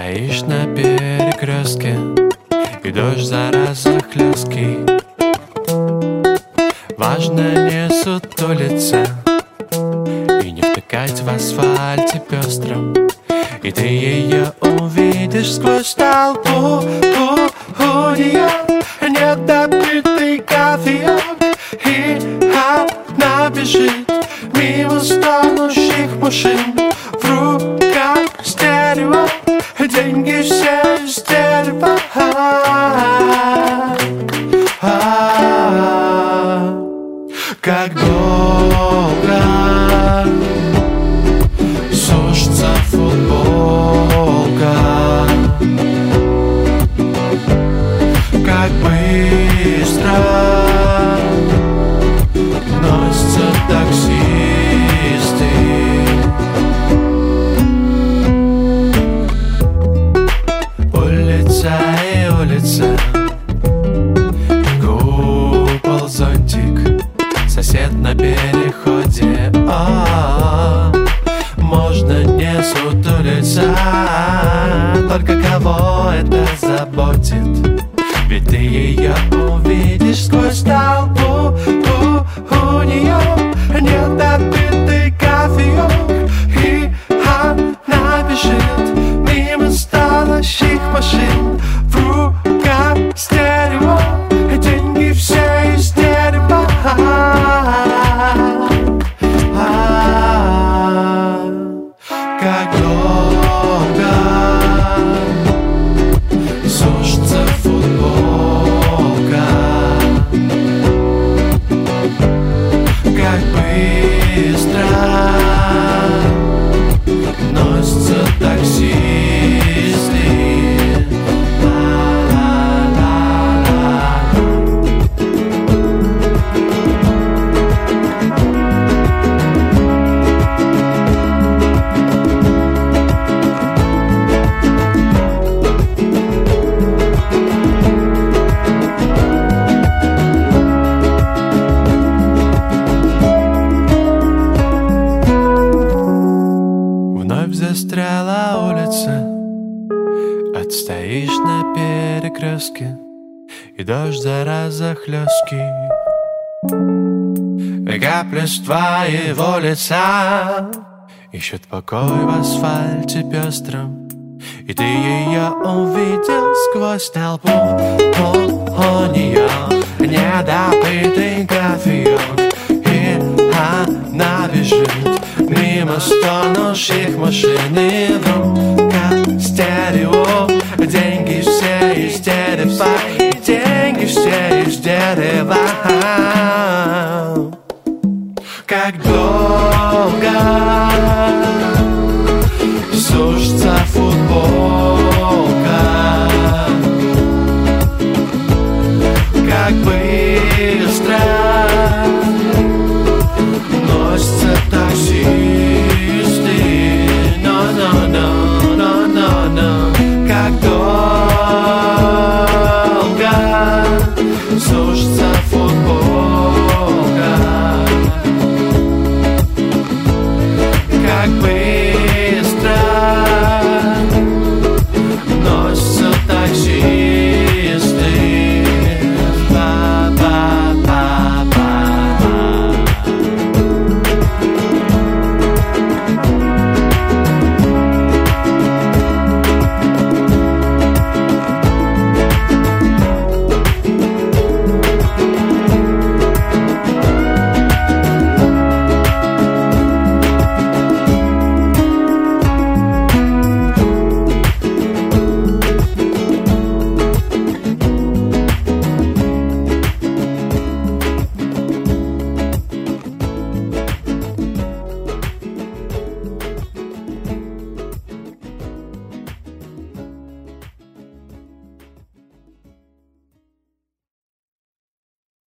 Стоишь на перекрестке, и дождь зараза хлесткий. Важно не сутулиться и не втыкать в асфальте пестром, и ты ее увидишь сквозь толпу. У нее недопитый кофеек, и она бежит мимо стонущих машин. В руках стерео, деньги все из дерева. Как долго сушится футболка, как быстро носятся таксисты. Улица и улица, купол, зонтик, сосед на переходе. Можно не сутулиться, только кого это заботит? Ведь ты ее увидишь сквозь толпу. У нее недопитый кофеек, и она бежит мимо стонущих машин. В руках стерео, деньги все из дерева. Как долго сушится футболка, как быстро носятся таксисты. Вновь застряла улица, отстоишь на перекрестке, и дождь зараза хлесткий. Капли с твоего лица ищут покой в асфальте пестром, и ты ее увидел сквозь толпу. У нее недопитый кофеек, и она бежит мимо стонущих машин. И в руках стерео, деньги все из дерева, деньги все из дерева. Как долго